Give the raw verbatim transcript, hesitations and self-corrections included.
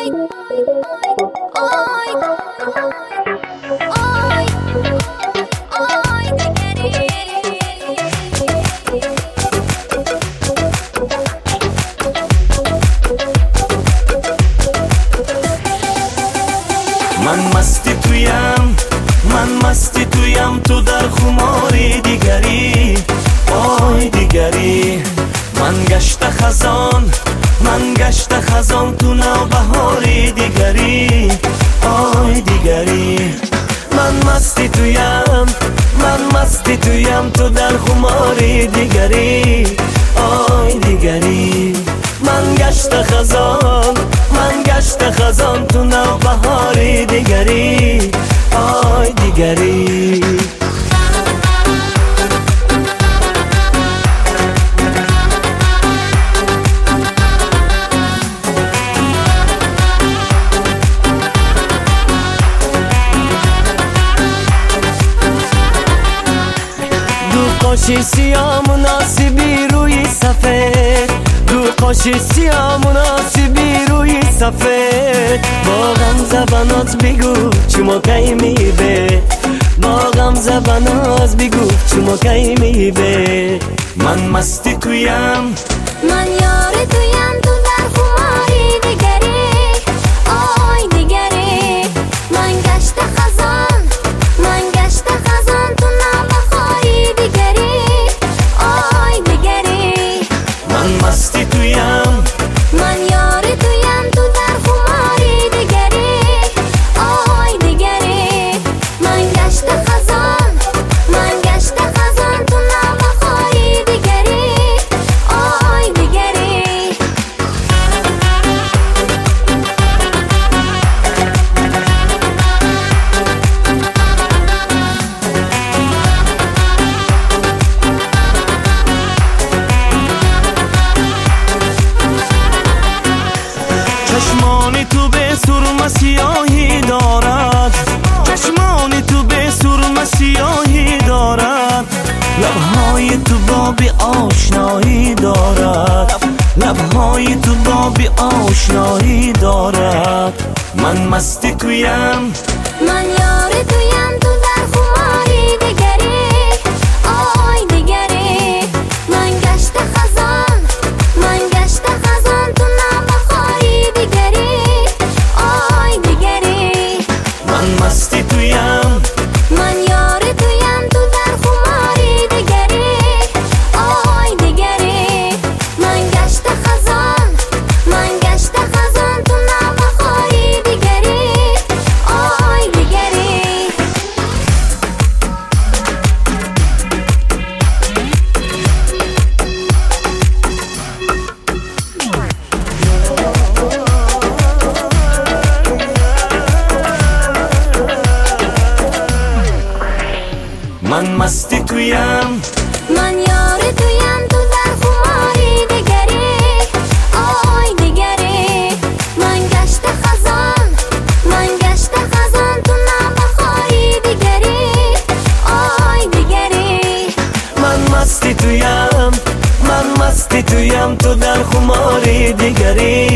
من مستی تویم، من مستی تویم، تو در خماری دیگری، آی دیگری. من گشت خزان، من گشت خزان، تو نوبهاری دیگری، آی دیگری. من مستی تویم، من مستی تویم، تو در خماری دیگری، آی دیگری. من گشت خزان، من گشت خزان، تو نوبهاری دیگری، آی دیگری. دو قاشی سیاه مناسبی روی سفید، دو قاشی سیاه مناسبی روی سفید. با غم زبانات بگو چما کی میبه، با غم زبانات بگو چما کی میبه. من مستی تویم، من یار تویم، تو در خماری دیگری، آی دیگری. من گشت خزان، من گشت خزان، تو نوبهاری دیگری، آی دیگری. من مستی تویم، من یار تویم، تو در خماری دیگری، آی دیگری. من گشت خزان، من گشت خزان، تو نوبهاری دیگری، آی دیگری. چشمانی تو به سرمه سیاهی دارد، چشمانی تو به سرمه سیاهی دارد. لبهای تو بابی آشنایی دارد، لبهای تو بابی آشنایی دارد. من مستی تویم، من یار تویم، تو در خماری دیگری، آی دیگری. من گشت خزان، من گشت خزان، تو نوبهاری دیگری، آی دیگری. من مستی تویم، من یار تویم، تو در خماری دیگری، آی دیگری. من گشت خزان، من گشت خزان، تو نوبهاری دیگری، آی دیگری. من مستی تویم، من یار تویم، تو در خماری دیگری، آی دیگری. من گشت خزان، من گشت خزان، تو نوبهاری دیگری، آی دیگری. من مستی تویم، من مستی تویم، تو در خماری دیگری،